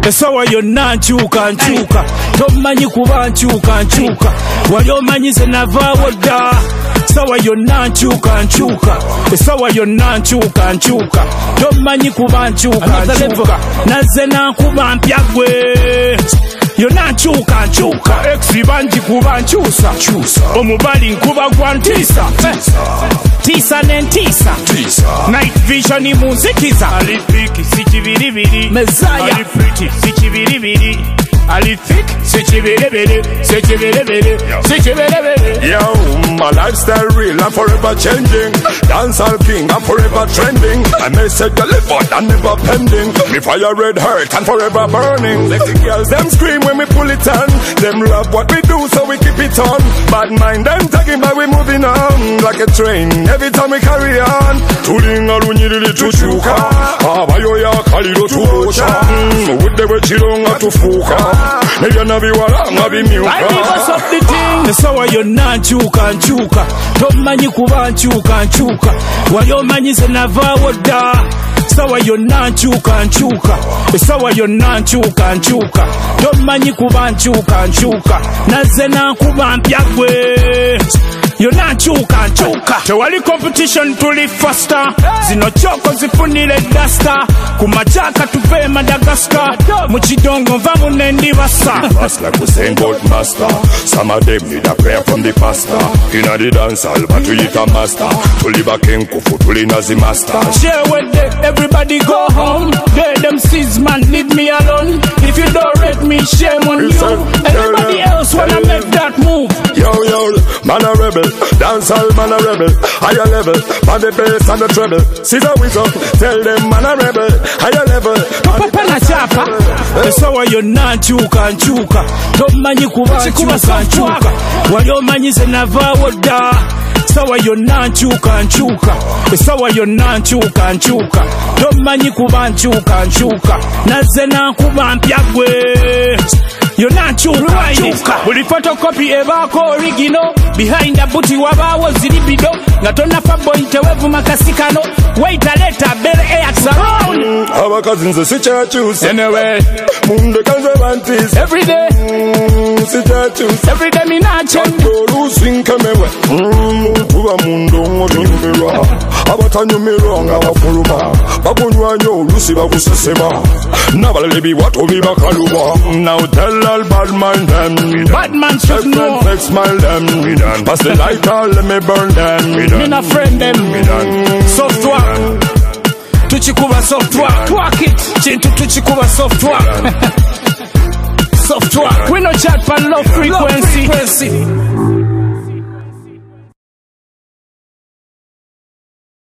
Esawa yonna nkyuka nkyuka tomanyi kuba nkyuka nkyuka wali omanyize navaawo dda esawa yonna nkyuka nkyuka esawa yonna nkyuka nkyuka tomanyi kuba nkyuka nkyuka nazze nankuba mpya gwe yonna nkyuka nkyuka exi bangi kuba nkyusa omubali nkuba gwa ntiisa tiisa n'entiisa night vision munzikiza alifiki si kibiribiri mezaya alifiki si kibiribiri alifik si kibiribiri si kibiribiri si kibiribiri. Yo, my lifestyle real and forever changing. Dancehall king and forever trending. I may say delivered and never pending. Me fire red hurt and forever burning. Let the girls them scream when we pull it on. Them love what we do so we keep it on. Bad mind them tagging but we moving on like a train every time we carry on. Tulinga lunyirili tuchuka abayo ya kaliro tuocha Udewe chilonga tufuka Nebyana biwalanga bimyuka I leave us up the thing esawa yonna nkyuka nkyuka tomanyi kuba nkyuka nkyuka wali omanyize navaawo dda esawa yonna nkyuka nkyuka esawa yonna nkyuka nkyuka tomanyi kuba nkyuka nkyuka nazze nankuba mpya gwe yonna nkyuka nkyuka tewali competition tuli faster zino kyoko zifunire dasta ku machaka tuve Madagascar mu kidongo nva munendibasa fast like we saying gold master. Some of them need a prayer from the pastor. Inna the dance hall but we it a master. Tuliba kenkufu tulina zi master. share with them everybody go home they them sees man leave me alone if you don't rate me shame on you everybody else wanna make that move. Yo, man a rebel, dancehall man a rebel, higher level, on the bass and the treble. Caesar Wizard, tell them man a rebel, higher level. Papa na chapa, esawa yonna nkyuka nkyuka, tomanyi kuba nkyuka nkyuka, wali omanyize navaawo dda. Esawa yonna nkyuka nkyuka, esawa yonna nkyuka nkyuka, tomanyi kuba nkyuka nkyuka, nazze nankuba mpya gwe. Yonna nkyuka nkyuka buli photocopy ebaako original behind the booty wabaawo ziribido nga tonafa boy tewevuma kasikano wait aleta bere air surround abakazi nze sikyakyusa anyway mundeka nze bantiisa everyday sikyakyusa everyday minachem oluusi nkemewe tuba mundongo tunyumirwa abatanyumirwa nga bafuluma bakunywanya oluusi bakusesema n'abalala ebiwato bibakaluba. Now tell all bad man them bad man should know sex smile them pass the lighter let me burn them me na friend them software tuchikuba software twerk it chintu tuchikuba software software we no chat pan low frequency